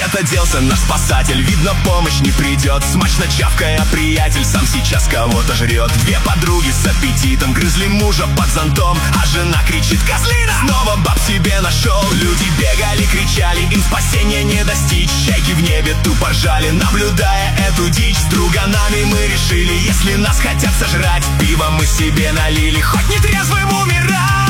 Где-то делся наш спасатель, видно, помощь не придет. Смачно чавкая, приятель сам сейчас кого-то жрет. Две подруги с аппетитом грызли мужа под зонтом, а жена кричит: козлина! Снова баб себе нашел. Люди бегали, кричали, им спасения не достичь. Чайки в небе тупо ржали, наблюдая эту дичь. С друганами мы решили, если нас хотят сожрать, пиво мы себе налили, хоть не трезвым умирать.